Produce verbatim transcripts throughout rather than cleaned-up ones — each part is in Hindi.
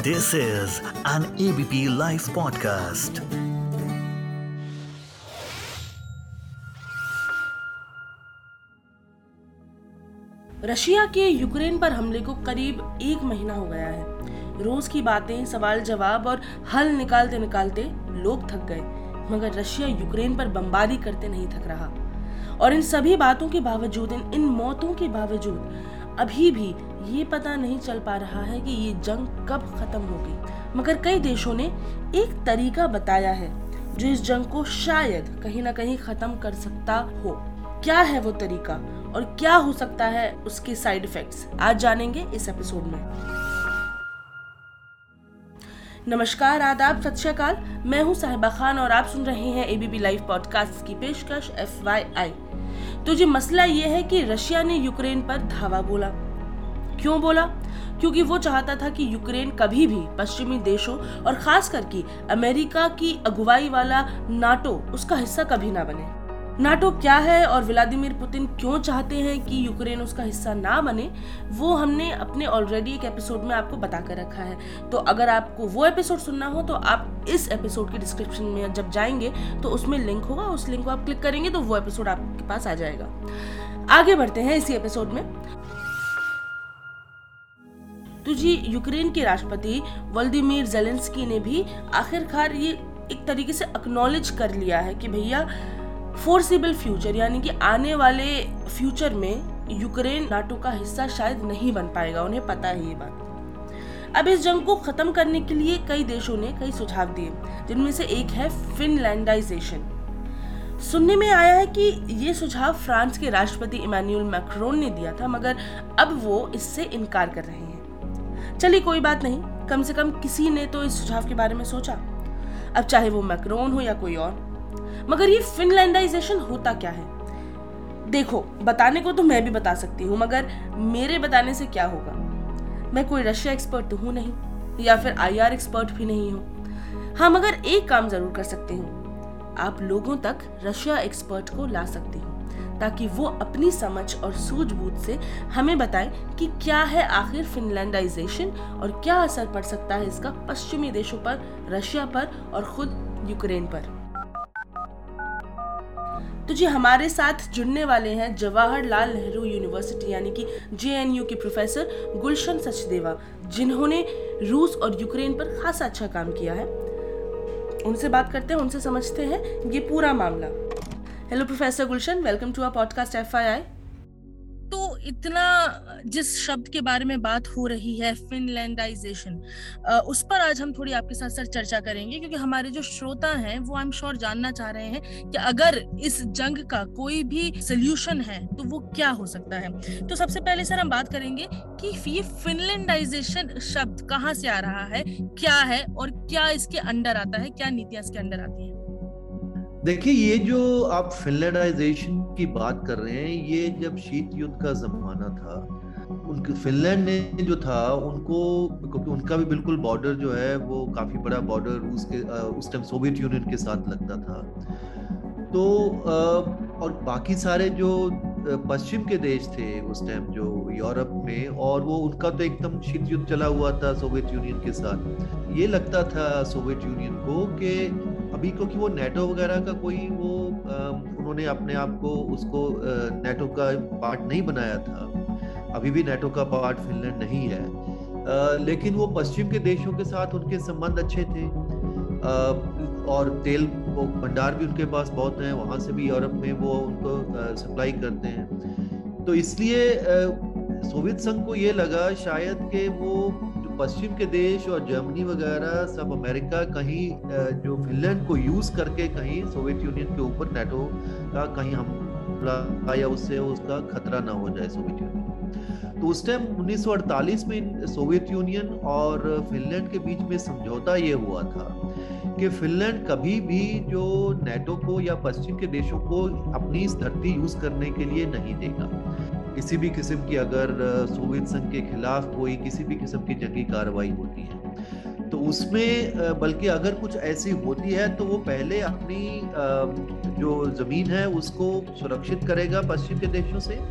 This is an A B P Life podcast. Russia के यूक्रेन पर हमले को करीब एक महीना हो गया है। रोज की बातें, सवाल जवाब और हल निकालते निकालते लोग थक गए, मगर रशिया यूक्रेन पर बमबारी करते नहीं थक रहा। और इन सभी बातों के बावजूद, इन इन मौतों के बावजूद अभी भी ये पता नहीं चल पा रहा है कि ये जंग कब खत्म होगी। मगर कई देशों ने एक तरीका बताया है जो इस जंग को शायद कहीं ना कहीं खत्म कर सकता हो। क्या है वो तरीका और क्या हो सकता है उसके साइड इफेक्ट्स, आज जानेंगे इस एपिसोड में। नमस्कार, आदाब, सत श्री अकाल। मैं हूं साहिबा खान और आप सुन रहे हैं एबीपी लाइव पॉडकास्ट की पेशकश एफ वाई आई। तो जी मसला ये है कि रशिया ने यूक्रेन पर धावा बोला। क्यों बोला? क्योंकि वो चाहता था कि यूक्रेन कभी भी पश्चिमी देशों और खास करके अमेरिका की अगुवाई वाला नाटो उसका हिस्सा कभी ना बने। नाटो क्या है और व्लादिमीर पुतिन क्यों चाहते हैं कि यूक्रेन उसका हिस्सा ना बने, वो हमने अपने ऑलरेडी एक एपिसोड में आपको बता कर रखा है। तो अगर आपको वो एपिसोड सुनना हो तो आप इस एपिसोड के डिस्क्रिप्शन में जब जाएंगे तो उसमें लिंक होगा, उस लिंक को आप क्लिक करेंगे तो वो एपिसोड आपके पास आ जाएगा। आगे बढ़ते हैं इसी एपिसोड में। तो जी यूक्रेन के राष्ट्रपति व्लादिमीर ज़ेलेंस्की ने भी आखिरकार ये एक तरीके से एक्नॉलेज कर लिया है कि भैया फोर्सिबल फ्यूचर यानी कि आने वाले फ्यूचर में यूक्रेन नाटो का हिस्सा शायद नहीं बन पाएगा, उन्हें पता है ये बात। अब इस जंग को खत्म करने के लिए कई देशों ने कई सुझाव दिए, जिनमें से एक है फिनलैंडाइजेशन। सुनने में आया है कि ये सुझाव फ्रांस के राष्ट्रपति इमैनुअल मैक्रोन ने दिया था, मगर अब वो इससे इनकार कर रहे हैं। चलिए कोई बात नहीं, कम से कम किसी ने तो इस सुझाव के बारे में सोचा, अब चाहे वो मैक्रोन हो या कोई और। मगर ये फिनलैंडाइजेशन होता क्या है? देखो, बताने को तो मैं भी बता सकती हूँ, मगर मेरे बताने से क्या होगा? मैं कोई रशिया एक्सपर्ट तो हूँ नहीं, या फिर आई आर एक्सपर्ट भी नहीं हूँ। हाँ, मगर एक काम जरूर कर सकती हूँ, आप लोगों तक रशिया एक्सपर्ट को ला सकती हूँ ताकि वो अपनी समझ और सूझबूझ से हमें बताएं कि क्या है आखिर फिनलैंडाइजेशन और क्या असर पड़ सकता है इसका पश्चिमी देशों पर, रशिया पर और खुद यूक्रेन पर। तो जी हमारे साथ जुड़ने वाले हैं जवाहरलाल नेहरू यूनिवर्सिटी यानी कि जे एन यू के प्रोफेसर गुलशन सचदेवा, जिन्होंने रूस और यूक्रेन पर खासा अच्छा काम किया है। उनसे बात करते हैं, उनसे समझते हैं ये पूरा मामला। Hello professor Gulshan, welcome to our podcast F I I. तो इतना जिस शब्द के बारे में बात हो रही है फिनलैंडाइजेशन, उस पर आज हम थोड़ी आपके साथ सर चर्चा करेंगे, क्योंकि हमारे जो श्रोता हैं वो आई एम श्योर जानना चाह रहे हैं कि अगर इस जंग का कोई भी सोल्यूशन है तो वो क्या हो सकता है। तो सबसे पहले सर हम बात करेंगे कि ये फिनलैंडाइजेशन शब्द कहाँ से आ रहा है, क्या है और क्या इसके अंडर आता है, क्या नीतियां इसके अंडर आती हैं। देखिए, ये जो आप फिनलैंडाइजेशन की बात कर रहे हैं, ये जब शीत युद्ध का जमाना था, उनके फिनलैंड ने जो था उनको, क्योंकि उनका भी बिल्कुल बॉर्डर जो है वो काफी बड़ा बॉर्डर रूस के उस टाइम सोवियत यूनियन के साथ लगता था। तो और बाकी सारे जो पश्चिम के देश थे उस टाइम जो यूरोप में, और वो उनका तो एकदम शीत युद्ध चला हुआ था सोवियत यूनियन के साथ। ये लगता था सोवियत यूनियन को कि अभी, क्योंकि वो नेटो वगैरह का कोई वो आ, उन्होंने अपने आप को उसको नेटो का पार्ट नहीं बनाया था, अभी भी नेटो का पार्ट फिनलैंड नहीं है, आ, लेकिन वो पश्चिम के देशों के साथ उनके संबंध अच्छे थे, आ, और तेल भंडार भी उनके पास बहुत हैं, वहाँ से भी यूरोप में वो उनको सप्लाई करते हैं। तो इसलिए सोवियत संघ को ये लगा शायद कि वो पश्चिम के देश और जर्मनी वगैरह सब, अमेरिका कहीं जो फिनलैंड को यूज करके कहीं सोवियत यूनियन के ऊपर नेटो का कहीं हमला या उससे उसका खतरा ना हो जाए सोवियत यूनियन। तो उस टाइम उन्नीस सौ अड़तालीस में सोवियत यूनियन और फिनलैंड के बीच में समझौता ये हुआ था कि फिनलैंड कभी भी जो नेटो को या पश्चिम के देशों को अपनी इस धरती यूज करने के लिए नहीं देगा। किसी भी किस्म की अगर सोवियत संघ के खिलाफ कोई किसी भी किस्म की जंगी कार्रवाई होती है तो उसमें, बल्कि अगर कुछ ऐसी होती है तो वो पहले अपनी जो जमीन है उसको सुरक्षित करेगा पश्चिम के देशों से,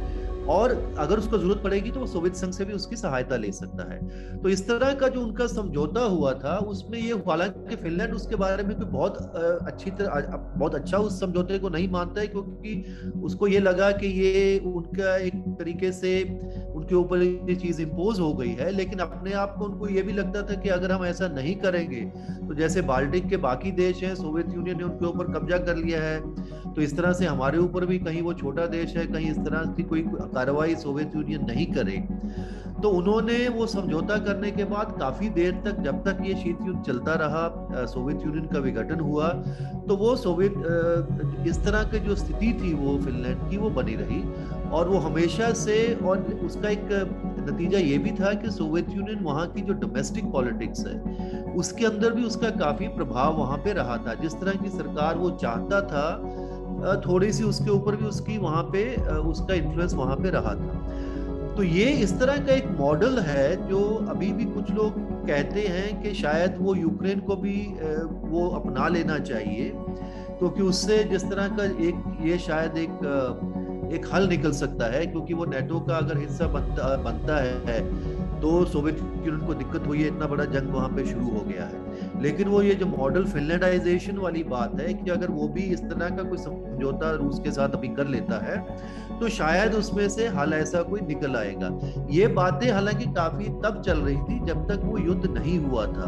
और अगर उसको जरूरत पड़ेगी तो वो सोवियत संघ से भी उसकी सहायता ले सकता है। तो इस तरह का जो उनका समझौता हुआ था उसमें ये, हालांकि फिनलैंड उसके बारे में कोई बहुत अच्छी तरह बहुत अच्छा उस समझौते को नहीं मानता है, क्योंकि उसको ये लगा कि ये उनका एक तरीके से उनके ऊपर ये चीज इम्पोज हो गई है। लेकिन अपने आप को उनको ये भी लगता था कि अगर हम ऐसा नहीं करेंगे तो जैसे बाल्टिक के बाकी देश हैं, सोवियत यूनियन ने उनके ऊपर कब्जा कर लिया है, तो इस तरह से हमारे ऊपर भी कहीं वो छोटा देश है, कहीं इस तरह की कोई कार्रवाई सोवियत यूनियन नहीं करे। तो उन्होंने वो समझौता करने के बाद काफी देर तक, जब तक ये शीत युद्ध चलता रहा, सोवियत यूनियन का विघटन हुआ, तो वो सोवियत इस तरह की जो स्थिति थी वो फिनलैंड की वो बनी रही। और वो हमेशा से, और उसका एक नतीजा ये भी था कि सोवियत यूनियन वहाँ की जो डोमेस्टिक पॉलिटिक्स है उसके अंदर भी उसका काफी प्रभाव वहाँ पे रहा था। जिस तरह की सरकार वो चाहता था, थोड़ी सी उसके ऊपर भी उसकी वहाँ पे उसका इन्फ्लुएंस वहाँ पे रहा था। तो ये इस तरह का एक मॉडल है जो अभी भी कुछ लोग कहते हैं कि शायद वो यूक्रेन को भी वो अपना लेना चाहिए, क्योंकि उससे जिस तरह का एक ये शायद एक एक हल निकल सकता है, क्योंकि वो नेटो का अगर हिस्सा बनता बनता है तो सोवियत यूनियन को दिक्कत हुई है, इतना बड़ा जंग वहां पे शुरू हो गया है। लेकिन वो ये जो मॉडल फिनलैंडाइजेशन वाली बात है कि अगर वो भी इस तरह का कोई समझौता रूस के साथ अभी कर लेता है तो शायद उसमें से हल ऐसा कोई निकल आएगा। ये बातें हालांकि काफी तब चल रही थी जब तक वो युद्ध नहीं हुआ था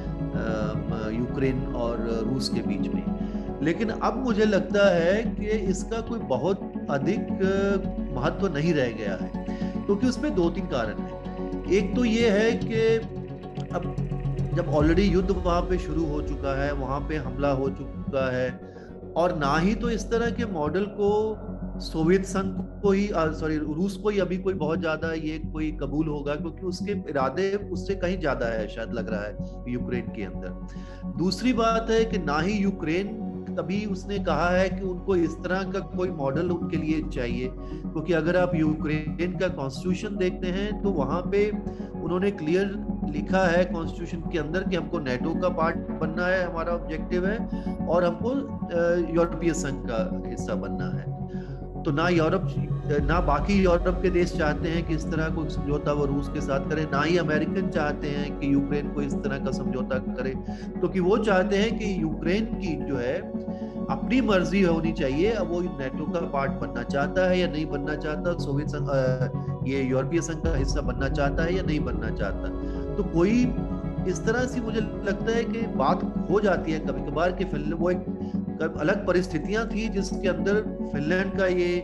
यूक्रेन और रूस के बीच में। लेकिन अब मुझे लगता है कि इसका कोई बहुत अधिक महत्व नहीं रह गया है, क्योंकि उसमें दो तीन कारण हैं। एक तो ये है कि अब जब ऑलरेडी युद्ध वहां पे शुरू हो चुका है, वहां पे हमला हो चुका है, और ना ही तो इस तरह के मॉडल को सोवियत संघ को ही, सॉरी रूस को ही अभी कोई बहुत ज्यादा ये कोई कबूल होगा, क्योंकि उसके इरादे उससे कहीं ज्यादा है शायद लग रहा है यूक्रेन के अंदर। दूसरी बात है कि ना ही यूक्रेन तभी उसने कहा है कि उनको इस तरह का कोई मॉडल उनके लिए चाहिए, क्योंकि अगर आप यूक्रेन का कॉन्स्टिट्यूशन देखते हैं तो वहां पे उन्होंने क्लियर लिखा है कॉन्स्टिट्यूशन के अंदर कि हमको नेटो का पार्ट बनना है, हमारा ऑब्जेक्टिव है, और हमको यूरोपीय संघ का हिस्सा बनना है। तो ना यूरोप ना बाकी यूरोप के देश चाहते हैं कि इस तरह को समझौता वो रूस के साथ करे, ना ही अमेरिकन चाहते हैं कि यूक्रेन को इस तरह का समझौता करे, क्योंकि वो चाहते हैं कि यूक्रेन की जो है अपनी मर्जी होनी चाहिए, अब वो नेटो का पार्ट बनना चाहता है या नहीं बनना चाहता, सोवियत संघ ये यूरोपीय संघ का हिस्सा बनना चाहता है या नहीं बनना चाहता। तो कोई इस तरह से मुझे लगता है कि बात हो जाती है कभी कभार कि फिनलैंड, वो एक अलग परिस्थितियां थी जिसके अंदर फिनलैंड का ये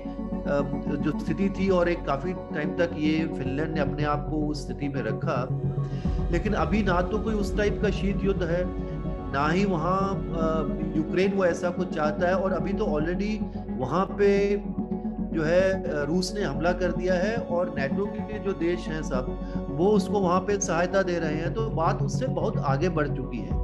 जो स्थिति थी, और एक काफी टाइम तक ये फिनलैंड ने अपने आप को उस स्थिति में रखा। लेकिन अभी ना तो कोई उस टाइप का शीत युद्ध है, ना ही वहाँ यूक्रेन वो ऐसा कुछ चाहता है, और अभी तो ऑलरेडी वहाँ पे जो है रूस ने हमला कर दिया है, और नेटो के जो देश हैं सब वो उसको वहाँ पे सहायता दे रहे हैं, तो बात उससे बहुत आगे बढ़ चुकी है।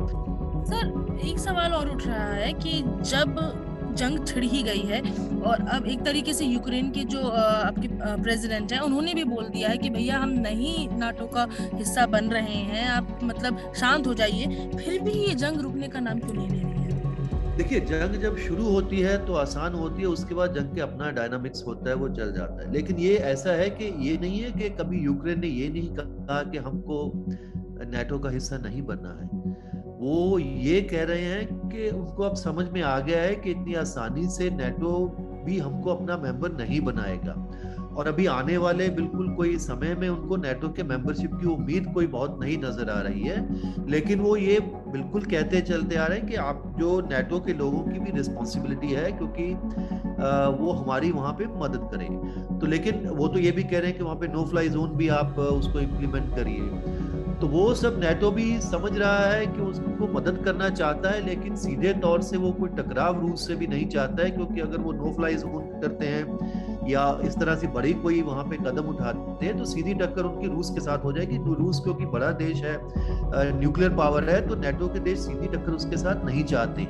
सर एक सवाल और उठ रहा है कि जब जंग छिड़ ही गई है और अब एक तरीके से यूक्रेन के जो आपके प्रेसिडेंट हैं उन्होंने भी बोल दिया है कि भैया हम नहीं नाटो का हिस्सा बन रहे हैं, आप मतलब शांत हो जाइए, फिर भी ये जंग रुकने का नाम क्यों नहीं ले रही है? देखिए, जंग जब शुरू होती है तो आसान होती है, उसके बाद जंग के अपना डायनामिक्स होता है, वो चल जाता है। लेकिन ये ऐसा है कि ये नहीं है कि कभी यूक्रेन ने ये नहीं कहा कि हमको नाटो का हिस्सा नहीं बनना है। वो ये कह रहे हैं कि उनको अब समझ में आ गया है कि इतनी आसानी से नाटो भी हमको अपना मेंबर नहीं बनाएगा, और अभी आने वाले बिल्कुल कोई समय में उनको नाटो के मेंबरशिप की उम्मीद कोई बहुत नहीं नजर आ रही है। लेकिन वो ये बिल्कुल कहते चलते आ रहे हैं कि आप जो नाटो के लोगों की भी रिस्पॉन्सिबिलिटी है, क्योंकि आ, वो हमारी वहाँ पे मदद करें। तो लेकिन वो तो ये भी कह रहे हैं कि वहाँ पे नो फ्लाई जोन भी आप उसको इम्प्लीमेंट करिए। तो वो सब नाटो भी समझ रहा है कि उसको मदद करना चाहता है, लेकिन सीधे तौर से वो कोई टकराव रूस से भी नहीं चाहता है, क्योंकि अगर वो नो फ्लाई जोन करते हैं या इस तरह से बड़ी कोई वहां पे कदम उठाते हैं तो सीधी टक्कर उनकी रूस के साथ हो जाएगी। रूस क्योंकि बड़ा देश है, न्यूक्लियर पावर है, तो नाटो के देश सीधी टक्कर उसके साथ नहीं चाहते।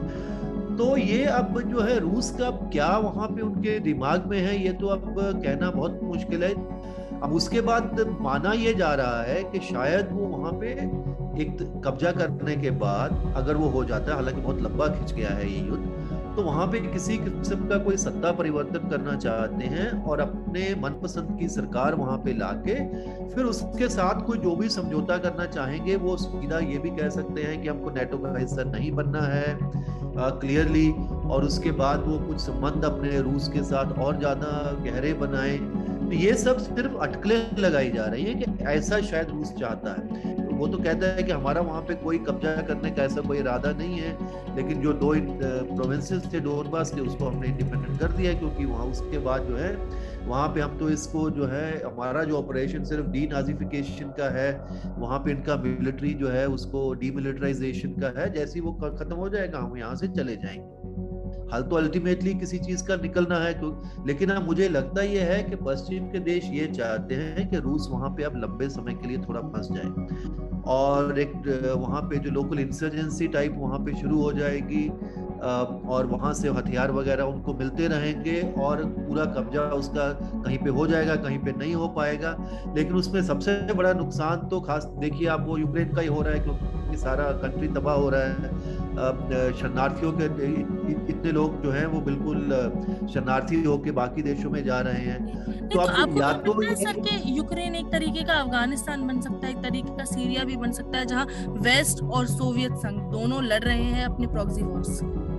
तो ये अब जो है रूस का क्या वहां पे उनके दिमाग में है, ये तो अब कहना बहुत मुश्किल है। अब उसके बाद माना यह जा रहा है कि शायद वो वहां पे एक कब्जा करने के बाद अगर वो हो जाता है, हालांकि बहुत लंबा खिंच गया है ये युद्ध, तो वहां पे किसी किस्म का कोई सत्ता परिवर्तन करना चाहते हैं और अपने मनपसंद की सरकार वहां पे लाके फिर उसके साथ कोई जो भी समझौता करना चाहेंगे वो सीधा ये भी कह सकते हैं कि हमको नेटो का हिस्सा नहीं बनना है क्लियरली uh, और उसके बाद वो कुछ संबंध अपने रूस के साथ और ज्यादा गहरे बनाए। तो ये सब सिर्फ अटकलें लगाई जा रही है कि ऐसा शायद रूस चाहता है। वो तो कहता है कि हमारा वहाँ पे कोई कब्जा करने का ऐसा कोई इरादा नहीं है, लेकिन जो दो प्रोविंसेस थे डोनबास के उसको हमने इंडिपेंडेंट कर दिया क्योंकि वहाँ उसके बाद जो है वहाँ पे हम तो इसको जो है हमारा जो ऑपरेशन सिर्फ डी नाजिफिकेशन का है, वहाँ पे इनका मिलिट्री जो है उसको डीमिलिटराइजेशन का है, जैसे ही वो खत्म हो जाएगा हम यहाँ से चले जाएंगे। हाल तो अल्टीमेटली किसी चीज का निकलना है तो, लेकिन अब मुझे लगता यह है कि पश्चिम के देश ये चाहते हैं कि रूस वहां पे अब लंबे समय के लिए थोड़ा फंस जाए और एक वहां पे जो लोकल इंसर्जेंसी टाइप वहां पे शुरू हो जाएगी और वहां से हथियार वगैरह उनको मिलते रहेंगे और पूरा कब्जा उसका कहीं पे हो जाएगा कहीं पे नहीं हो पाएगा। लेकिन उसमें सबसे बड़ा नुकसान तो खास देखिए आप वो यूक्रेन का ही हो रहा है क्योंकि सारा कंट्री तबाह हो रहा है। शरणार्थियों के इतने लोग जो हैं वो बिल्कुल शरणार्थी होके बाकी देशों में जा रहे हैं। तो अब या तो सर के यूक्रेन एक तरीके का अफगानिस्तान बन सकता है, एक तरीके का सीरिया भी बन सकता है जहां वेस्ट और सोवियत संघ दोनों लड़ रहे हैं अपने प्रॉक्सी वॉर्स।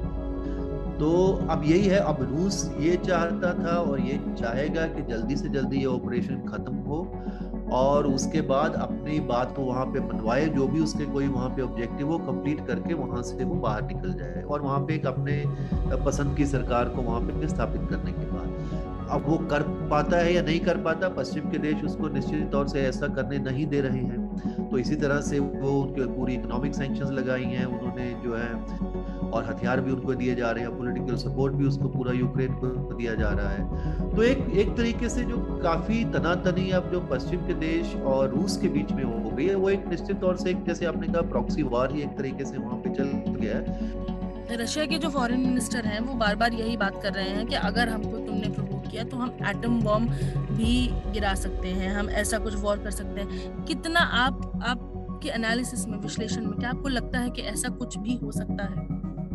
तो अब यही है, अब रूस ये चाहता था और ये चाहेगा कि जल्दी से जल्दी ये ऑपरेशन खत्म हो और उसके बाद अपनी बात को वहां पे मनवाए, जो भी उसके कोई वहां पे ऑब्जेक्टिव हो कंप्लीट करके वहां से वो बाहर निकल जाए और वहां पे एक अपने पसंद की सरकार को वहां पे स्थापित करने के बाद अब वो कर पाता है या नहीं कर पाता, पश्चिम के देश उसको निश्चित तौर से ऐसा करने नहीं दे रहे हैं। तो इसी तरह से वो पूरी इकोनॉमिक सैंक्शंस लगाई हैं उन्होंने जो है और हथियार भी उनको दिए जा रहे हैं, पॉलिटिकल सपोर्ट भी उसको पूरा यूक्रेन को दिया जा रहा है। तो एक एक तरीके से जो काफी तनातनी अब जो पश्चिम के देश और रूस के बीच में हो गई है वो एक निश्चित तौर से एक जैसे आपने कहा प्रॉक्सी वार ही एक तरीके से वहां पे चल गया है। रशिया के जो फॉरेन मिनिस्टर हैं वो बार बार यही बात कर रहे हैं कि अगर हमको तुमने प्रोवोक किया तो हम एटम बॉम्ब भी गिरा सकते हैं, हम ऐसा कुछ वॉर कर सकते हैं। कितना आप आपके एनालिसिस में विश्लेषण में क्या आपको लगता है कि ऐसा कुछ भी हो सकता है?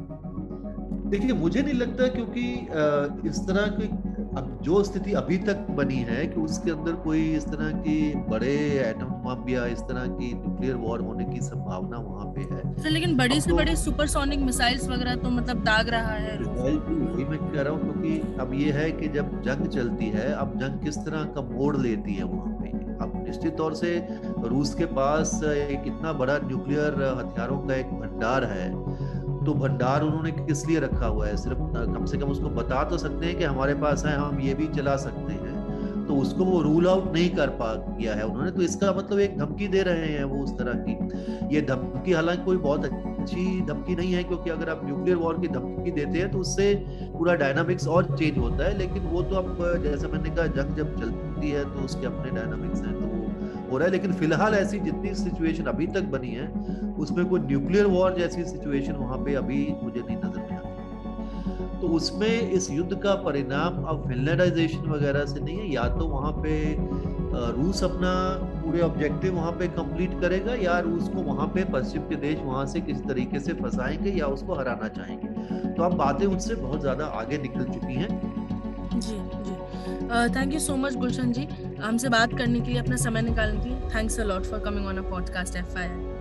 देखिए मुझे नहीं लगता क्योंकि इस तरह की अब जो स्थिति अभी तक बनी है कि उसके अंदर कोई इस तरह की बड़े एटम बम या इस तरह की न्यूक्लियर वॉर होने की संभावना वहां पे है। तो लेकिन बड़ी से तो, बड़े सुपरसोनिक मिसाइल्स वगैरह तो मतलब दाग रहा है। वही मैं कह रहा हूँ क्योंकि अब ये है कि जब जंग चलती है अब जंग किस तरह का मोड़ लेती है वहां पे। अब निश्चित तौर से रूस के पास एक इतना बड़ा न्यूक्लियर हथियारों का एक भंडार है, तो भंडार उन्होंने किस लिए रखा हुआ है? सिर्फ कम से कम उसको बता तो सकते हैं कि हमारे पास है, हम ये भी चला सकते हैं, तो उसको वो रूल आउट नहीं कर पा किया है उन्होंने। तो इसका मतलब एक धमकी दे रहे हैं वो उस तरह की। ये धमकी हालांकि कोई बहुत अच्छी धमकी नहीं है क्योंकि अगर आप न्यूक्लियर वॉर की धमकी देते हैं तो उससे पूरा डायनामिक्स और चेंज होता है, लेकिन वो तो अब जैसा मैंने कहा जंग जब चलती है तो उसके अपने डायनामिक्स हैं तो वो हो रहा है। लेकिन फिलहाल ऐसी जितनी सिचुएशन अभी तक बनी है उसमें कोई न्यूक्लियर वॉर जैसी सिचुएशन वहां पे अभी मुझे नहीं नजर में आती। तो उसमें इस युद्ध का परिणाम अब फिनलैंडाइजेशन वगैरह से नहीं है, या तो वहां पे रूस अपना पूरे ऑब्जेक्टिव वहां पे कंप्लीट करेगा या रूस को वहां पे पश्चिम के देश वहां से किस तरीके से फंसाएंगे या उसको हराना चाहेंगे। तो अब बातें उनसे बहुत ज्यादा आगे निकल चुकी हैं। जी जी thank you so much Gulshan ji, हमसे बात करने के लिए, अपना समय निकालने के लिए। Thanks a lot for coming on a podcast F I I.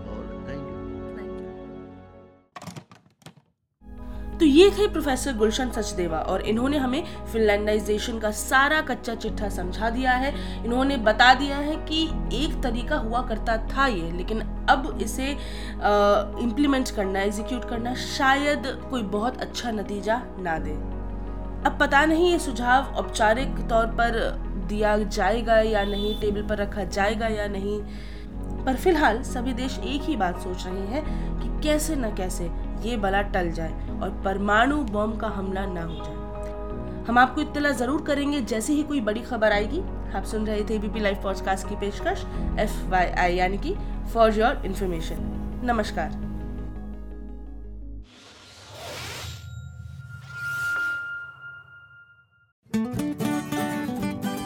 तो ये थे प्रोफेसर गुलशन सचदेवा और इन्होंने हमें फिनलैंडाइजेशन का सारा कच्चा चिट्ठा समझा दिया है। इन्होंने बता दिया है कि एक तरीका हुआ करता था ये, लेकिन अब इसे इम्प्लीमेंट करना, एग्जीक्यूट करना शायद कोई बहुत अच्छा नतीजा ना दे। अब पता नहीं ये सुझाव औपचारिक तौर पर दिया जाएगा या नहीं, टेबल पर रखा जाएगा या नहीं, पर फिलहाल सभी देश एक ही बात सोच रहे हैं कि कैसे न कैसे ये बला टल जाए और परमाणु बम का हमला ना हो जाए। हम आपको इत्तला जरूर करेंगे जैसे ही कोई बड़ी खबर आएगी। आप सुन रहे थे एबीपी लाइव पॉडकास्ट की पेशकश एफ वाई आई यानी कि फॉर योर इन्फॉर्मेशन। नमस्कार।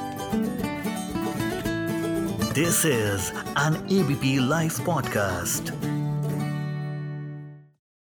This is an A B P Live podcast.